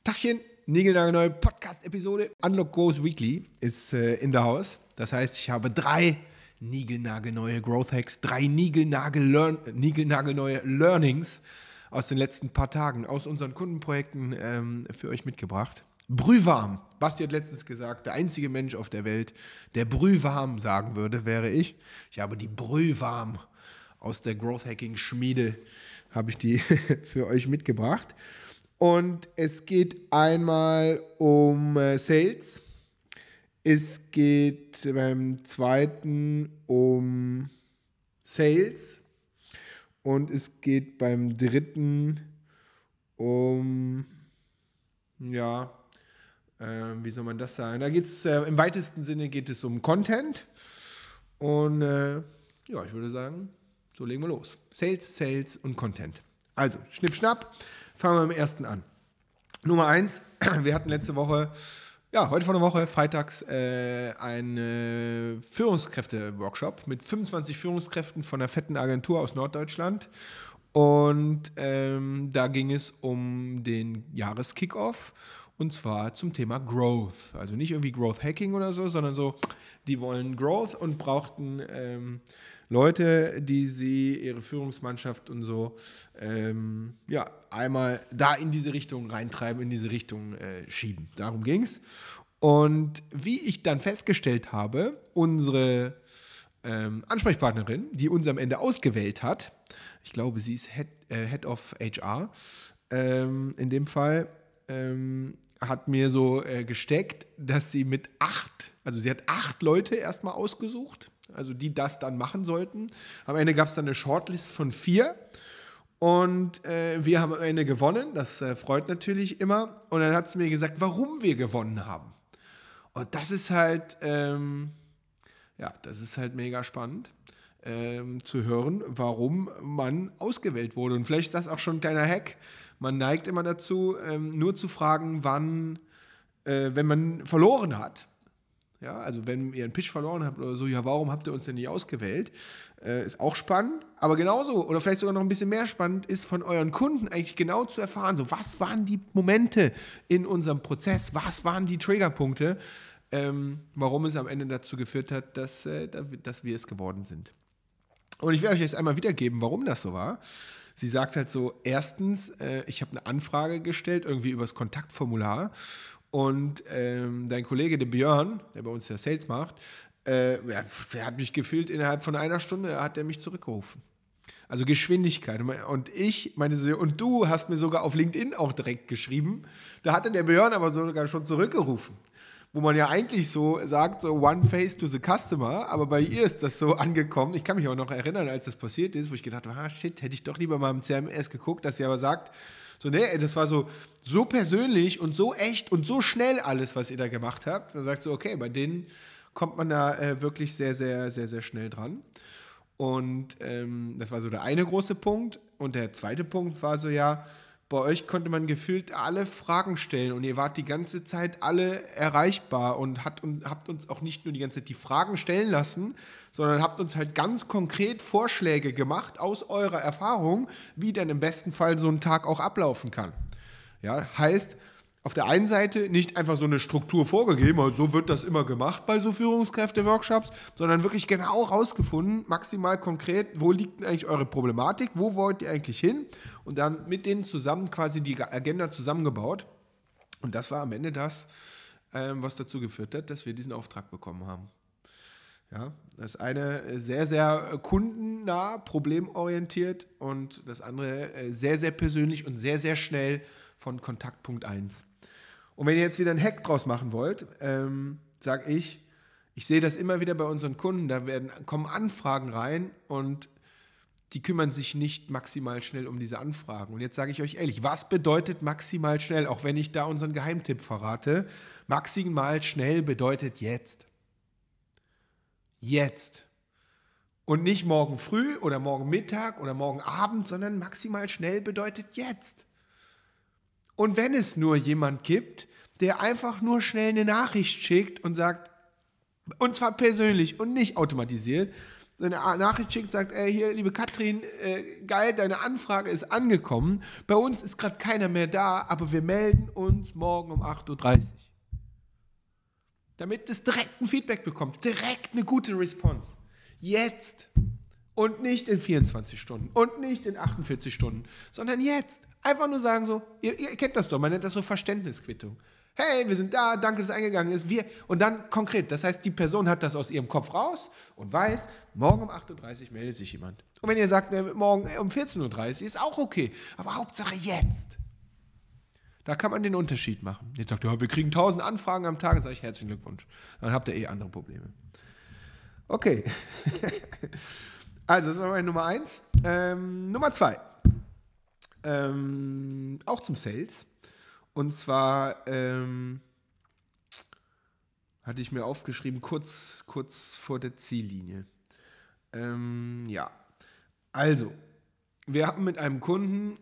Tachchen, niegelnagelneue Podcast-Episode. Unlock Growth Weekly ist in the house. Das heißt, ich habe 3 niegelnagelneue Growth Hacks, 3 niegelnagelneue Learnings aus den letzten paar Tagen, aus unseren Kundenprojekten für euch mitgebracht. Brühwarm. Basti hat letztens gesagt, der einzige Mensch auf der Welt, der brühwarm sagen würde, wäre ich. Ich habe die Brühwarm aus der Growth Hacking Schmiede, habe ich die für euch mitgebracht. Und es geht einmal um Sales. Es geht beim zweiten um Sales. Und es geht beim dritten um, wie soll man das sagen? Da geht es, im weitesten Sinne geht es um Content. Und ich würde sagen, so legen wir los. Sales und Content. Also, schnipp, schnapp. Fangen wir mit dem ersten an. Nummer 1, wir hatten letzte Woche, heute vor einer Woche, freitags, einen Führungskräfte-Workshop mit 25 Führungskräften von einer fetten Agentur aus Norddeutschland. Und da ging es um den Jahreskickoff und zwar zum Thema Growth. Also nicht irgendwie Growth Hacking oder so, sondern so, die wollen Growth und brauchten Leute, die sie, ihre Führungsmannschaft und so, einmal da in diese Richtung reintreiben, in diese Richtung schieben. Darum ging es. Und wie ich dann festgestellt habe, unsere Ansprechpartnerin, die uns am Ende ausgewählt hat, ich glaube, sie ist Head of HR, in dem Fall, hat mir so gesteckt, dass sie mit 8 Leute erstmal ausgesucht, also die das dann machen sollten. Am Ende gab es dann eine Shortlist von 4 und wir haben am Ende gewonnen. Das freut natürlich immer. Und dann hat sie mir gesagt, warum wir gewonnen haben. Und das ist halt, mega spannend zu hören, warum man ausgewählt wurde. Und vielleicht ist das auch schon ein kleiner Hack. Man neigt immer dazu, nur zu fragen, wann, wenn man verloren hat. Ja, also wenn ihr einen Pitch verloren habt oder so, warum habt ihr uns denn nicht ausgewählt? Ist auch spannend, aber genauso oder vielleicht sogar noch ein bisschen mehr spannend ist von euren Kunden eigentlich genau zu erfahren, so was waren die Momente in unserem Prozess, was waren die Triggerpunkte, warum es am Ende dazu geführt hat, dass wir es geworden sind. Und ich werde euch jetzt einmal wiedergeben, warum das so war. Sie sagt halt so, erstens, ich habe eine Anfrage gestellt, irgendwie übers Kontaktformular. Und dein Kollege, der Björn, der bei uns ja Sales macht, der hat mich gefühlt, innerhalb von einer Stunde hat er mich zurückgerufen. Also Geschwindigkeit. Und und du hast mir sogar auf LinkedIn auch direkt geschrieben. Da hatte der Björn aber sogar schon zurückgerufen. Wo man ja eigentlich so sagt, so one face to the customer, aber bei ihr ist das so angekommen. Ich kann mich auch noch erinnern, als das passiert ist, wo ich gedacht habe, hätte ich doch lieber mal im CMS geguckt, dass sie aber sagt, so, nee, das war so persönlich und so echt und so schnell alles, was ihr da gemacht habt. Man sagt so, okay, bei denen kommt man da wirklich sehr, sehr, sehr, sehr schnell dran. Und das war so der eine große Punkt. Und der zweite Punkt war so, bei euch konnte man gefühlt alle Fragen stellen und ihr wart die ganze Zeit alle erreichbar und habt uns auch nicht nur die ganze Zeit die Fragen stellen lassen, sondern habt uns halt ganz konkret Vorschläge gemacht aus eurer Erfahrung, wie denn im besten Fall so ein Tag auch ablaufen kann. Ja, heißt, auf der einen Seite nicht einfach so eine Struktur vorgegeben, also so wird das immer gemacht bei so Führungskräfte-Workshops, sondern wirklich genau rausgefunden, maximal konkret, wo liegt denn eigentlich eure Problematik, wo wollt ihr eigentlich hin und dann mit denen zusammen quasi die Agenda zusammengebaut. Und das war am Ende das, was dazu geführt hat, dass wir diesen Auftrag bekommen haben. Ja, das eine sehr, sehr kundennah, problemorientiert und das andere sehr, sehr persönlich und sehr, sehr schnell von Kontaktpunkt 1. Und wenn ihr jetzt wieder einen Hack draus machen wollt, sage ich sehe das immer wieder bei unseren Kunden, kommen Anfragen rein und die kümmern sich nicht maximal schnell um diese Anfragen. Und jetzt sage ich euch ehrlich, was bedeutet maximal schnell, auch wenn ich da unseren Geheimtipp verrate? Maximal schnell bedeutet jetzt. Jetzt. Und nicht morgen früh oder morgen Mittag oder morgen Abend, sondern maximal schnell bedeutet jetzt. Und wenn es nur jemand gibt, der einfach nur schnell eine Nachricht schickt und sagt, und zwar persönlich und nicht automatisiert, eine Nachricht schickt, sagt, ey, hier, liebe Katrin, geil, deine Anfrage ist angekommen. Bei uns ist gerade keiner mehr da, aber wir melden uns morgen um 8:30 Uhr. Damit es direkt ein Feedback bekommt, direkt eine gute Response. Jetzt. Und nicht in 24 Stunden und nicht in 48 Stunden, sondern jetzt. Einfach nur sagen so, ihr kennt das doch, man nennt das so Verständnisquittung. Hey, wir sind da, danke, dass es eingegangen ist. Und dann konkret, das heißt, die Person hat das aus ihrem Kopf raus und weiß, morgen um 8:30 Uhr meldet sich jemand. Und wenn ihr sagt, morgen um 14:30 Uhr, ist auch okay. Aber Hauptsache jetzt. Da kann man den Unterschied machen. Jetzt sagt ihr, ja, wir kriegen 1000 Anfragen am Tag, dann sage ich herzlichen Glückwunsch. Dann habt ihr andere Probleme. Okay. Also, das war meine Nummer 1. Nummer 2. Auch zum Sales. Und zwar hatte ich mir aufgeschrieben, kurz vor der Ziellinie. Ja. Also, wir haben mit einem Kunden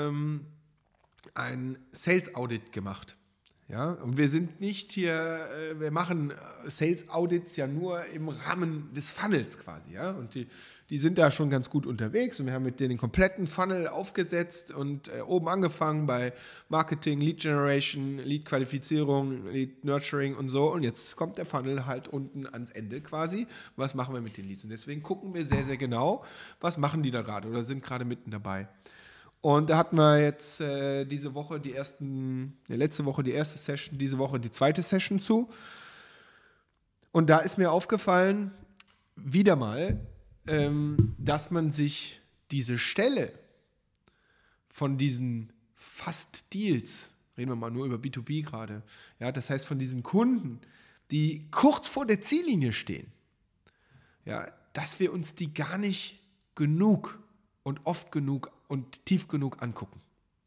ein Sales Audit gemacht. Ja, und wir sind nicht hier, wir machen Sales Audits ja nur im Rahmen des Funnels quasi, ja, und die sind da schon ganz gut unterwegs und wir haben mit denen den kompletten Funnel aufgesetzt und oben angefangen bei Marketing, Lead Generation, Lead Qualifizierung, Lead Nurturing und so, und jetzt kommt der Funnel halt unten ans Ende quasi. Was machen wir mit den Leads? Und deswegen gucken wir sehr, sehr genau, was machen die da gerade oder sind gerade mitten dabei. Und da hatten wir jetzt letzte Woche die erste Session, diese Woche die zweite Session zu. Und da ist mir aufgefallen, wieder mal, dass man sich diese Stelle von diesen Fast-Deals, reden wir mal nur über B2B gerade, ja, das heißt von diesen Kunden, die kurz vor der Ziellinie stehen, ja, dass wir uns die gar nicht genug und oft genug und tief genug angucken.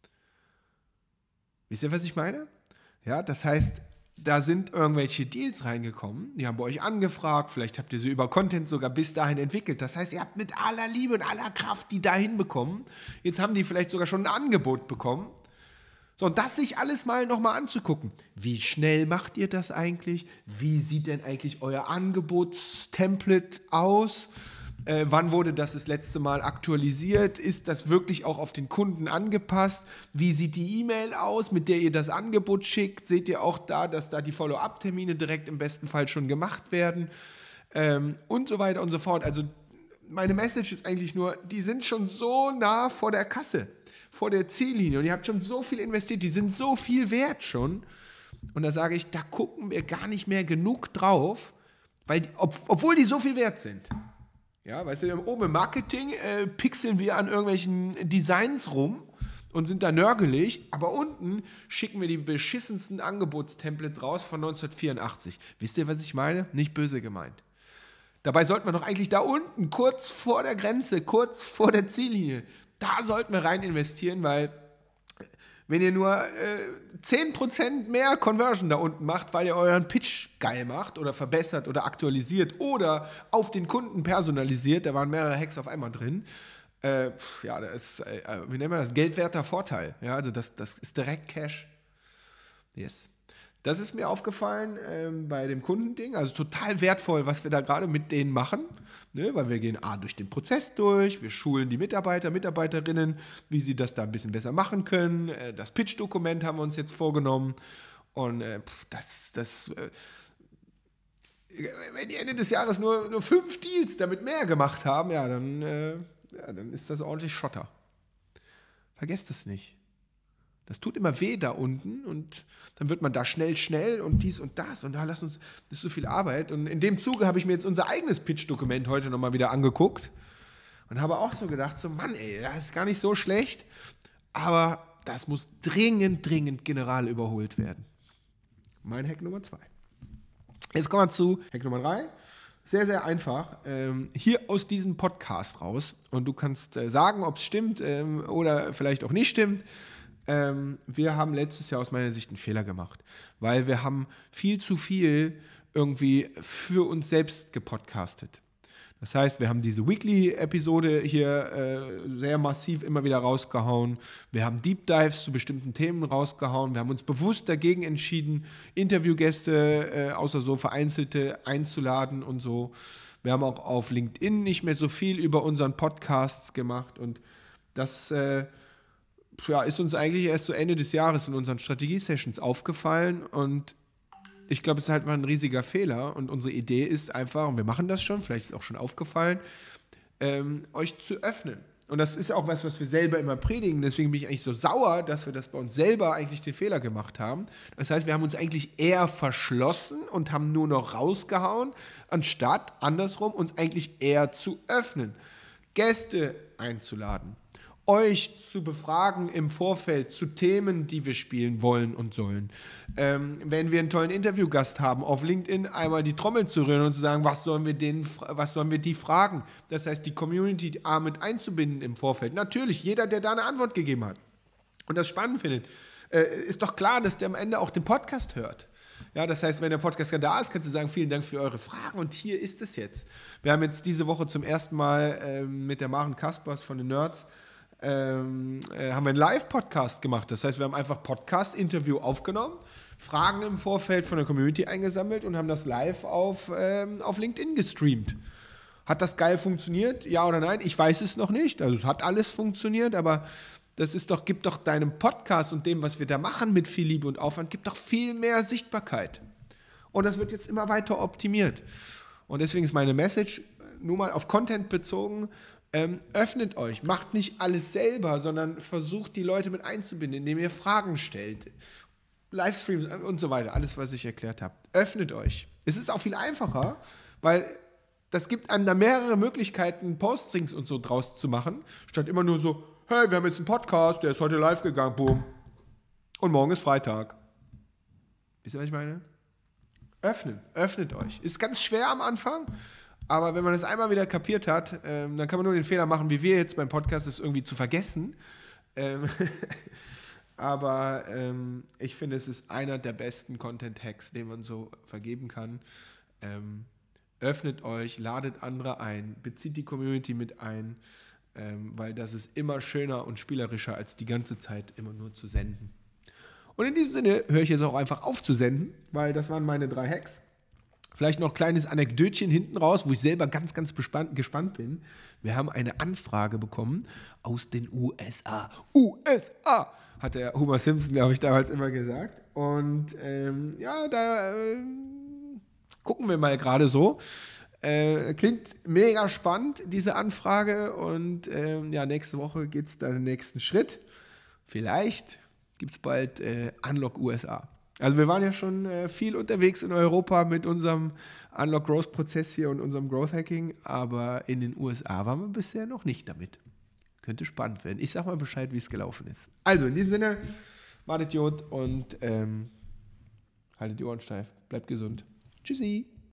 Wisst ihr, was ich meine? Ja, das heißt, da sind irgendwelche Deals reingekommen, die haben bei euch angefragt, vielleicht habt ihr sie über Content sogar bis dahin entwickelt. Das heißt, ihr habt mit aller Liebe und aller Kraft die dahin bekommen. Jetzt haben die vielleicht sogar schon ein Angebot bekommen. So, und das sich alles mal nochmal anzugucken. Wie schnell macht ihr das eigentlich? Wie sieht denn eigentlich euer Angebotstemplate aus? Wann wurde das letzte Mal aktualisiert? Ist das wirklich auch auf den Kunden angepasst? Wie sieht die E-Mail aus, mit der ihr das Angebot schickt? Seht ihr auch da, dass da die Follow-up-Termine direkt im besten Fall schon gemacht werden? Und so weiter und so fort. Also meine Message ist eigentlich nur, die sind schon so nah vor der Kasse, vor der Ziellinie und ihr habt schon so viel investiert, die sind so viel wert schon. Und da sage ich, da gucken wir gar nicht mehr genug drauf, weil obwohl die so viel wert sind. Ja, weißt du, oben im Marketing pixeln wir an irgendwelchen Designs rum und sind da nörgelig, aber unten schicken wir die beschissensten Angebotstemplates raus von 1984. Wisst ihr, was ich meine? Nicht böse gemeint. Dabei sollten wir doch eigentlich da unten, kurz vor der Grenze, kurz vor der Ziellinie, da sollten wir rein investieren, weil wenn ihr nur 10% mehr Conversion da unten macht, weil ihr euren Pitch geil macht oder verbessert oder aktualisiert oder auf den Kunden personalisiert, da waren mehrere Hacks auf einmal drin, ja, das ist, wie nennen wir das, geldwerter Vorteil. Ja, also das ist direkt Cash. Yes. Das ist mir aufgefallen bei dem Kundending, also total wertvoll, was wir da gerade mit denen machen, ne? Weil wir gehen durch den Prozess durch, wir schulen die Mitarbeiter, Mitarbeiterinnen, wie sie das da ein bisschen besser machen können. Das Pitch-Dokument haben wir uns jetzt vorgenommen und wenn die Ende des Jahres nur 5 Deals damit mehr gemacht haben, ja, dann ist das ordentlich Schotter. Vergesst es nicht. Das tut immer weh da unten und dann wird man da schnell und dies und das und das ist so viel Arbeit. Und in dem Zuge habe ich mir jetzt unser eigenes Pitch-Dokument heute nochmal wieder angeguckt und habe auch so gedacht, so Mann ey, das ist gar nicht so schlecht, aber das muss dringend general überholt werden. Mein Hack Nummer 2. Jetzt kommen wir zu Hack Nummer 3. Sehr, sehr einfach. Hier aus diesem Podcast raus und du kannst sagen, ob es stimmt oder vielleicht auch nicht stimmt. Wir haben letztes Jahr aus meiner Sicht einen Fehler gemacht, weil wir haben viel zu viel irgendwie für uns selbst gepodcastet. Das heißt, wir haben diese Weekly-Episode hier sehr massiv immer wieder rausgehauen. Wir haben Deep Dives zu bestimmten Themen rausgehauen. Wir haben uns bewusst dagegen entschieden, Interviewgäste, außer so vereinzelte, einzuladen und so. Wir haben auch auf LinkedIn nicht mehr so viel über unseren Podcasts gemacht und das ist uns eigentlich erst so Ende des Jahres in unseren Strategie-Sessions aufgefallen und ich glaube, es ist halt mal ein riesiger Fehler und unsere Idee ist einfach, und wir machen das schon, vielleicht ist es auch schon aufgefallen, euch zu öffnen. Und das ist auch was wir selber immer predigen. Deswegen bin ich eigentlich so sauer, dass wir das bei uns selber eigentlich den Fehler gemacht haben. Das heißt, wir haben uns eigentlich eher verschlossen und haben nur noch rausgehauen, anstatt andersrum uns eigentlich eher zu öffnen. Gäste einzuladen, euch zu befragen im Vorfeld zu Themen, die wir spielen wollen und sollen. Wenn wir einen tollen Interviewgast haben, auf LinkedIn einmal die Trommel zu rühren und zu sagen, was sollen wir die fragen? Das heißt, die Community mit einzubinden im Vorfeld. Natürlich, jeder, der da eine Antwort gegeben hat und das spannend findet, ist doch klar, dass der am Ende auch den Podcast hört. Ja, das heißt, wenn der Podcast da ist, kannst du sagen, vielen Dank für eure Fragen und hier ist es jetzt. Wir haben jetzt diese Woche zum ersten Mal mit der Maren Kaspers von den Nerds haben wir einen Live-Podcast gemacht. Das heißt, wir haben einfach Podcast-Interview aufgenommen, Fragen im Vorfeld von der Community eingesammelt und haben das live auf LinkedIn gestreamt. Hat das geil funktioniert? Ja oder nein? Ich weiß es noch nicht. Also es hat alles funktioniert, aber gibt doch deinem Podcast und dem, was wir da machen mit viel Liebe und Aufwand, gibt doch viel mehr Sichtbarkeit. Und das wird jetzt immer weiter optimiert. Und deswegen ist meine Message nur mal auf Content bezogen, öffnet euch, macht nicht alles selber, sondern versucht die Leute mit einzubinden, indem ihr Fragen stellt, Livestreams und so weiter, alles, was ich erklärt habe. Öffnet euch. Es ist auch viel einfacher, weil das gibt einem da mehrere Möglichkeiten, Postings und so draus zu machen, statt immer nur so, hey, wir haben jetzt einen Podcast, der ist heute live gegangen, boom, und morgen ist Freitag. Wisst ihr, was ich meine? Öffnet euch. Ist ganz schwer am Anfang, aber wenn man das einmal wieder kapiert hat, dann kann man nur den Fehler machen, wie wir jetzt beim Podcast, das irgendwie zu vergessen. Aber ich finde, es ist einer der besten Content-Hacks, den man so vergeben kann. Öffnet euch, ladet andere ein, bezieht die Community mit ein, weil das ist immer schöner und spielerischer, als die ganze Zeit immer nur zu senden. Und in diesem Sinne höre ich jetzt auch einfach auf zu senden, weil das waren meine 3 Hacks. Vielleicht noch ein kleines Anekdötchen hinten raus, wo ich selber ganz, ganz gespannt bin. Wir haben eine Anfrage bekommen aus den USA. USA, hat der Homer Simpson, glaube ich, damals immer gesagt. Und da gucken wir mal gerade so. Klingt mega spannend, diese Anfrage. Und nächste Woche geht es dann den nächsten Schritt. Vielleicht gibt es bald Unlock USA. Also wir waren ja schon viel unterwegs in Europa mit unserem Unlock-Growth-Prozess hier und unserem Growth-Hacking, aber in den USA waren wir bisher noch nicht damit. Könnte spannend werden. Ich sag mal Bescheid, wie es gelaufen ist. Also in diesem Sinne, wartet Jod und haltet die Ohren steif. Bleibt gesund. Tschüssi.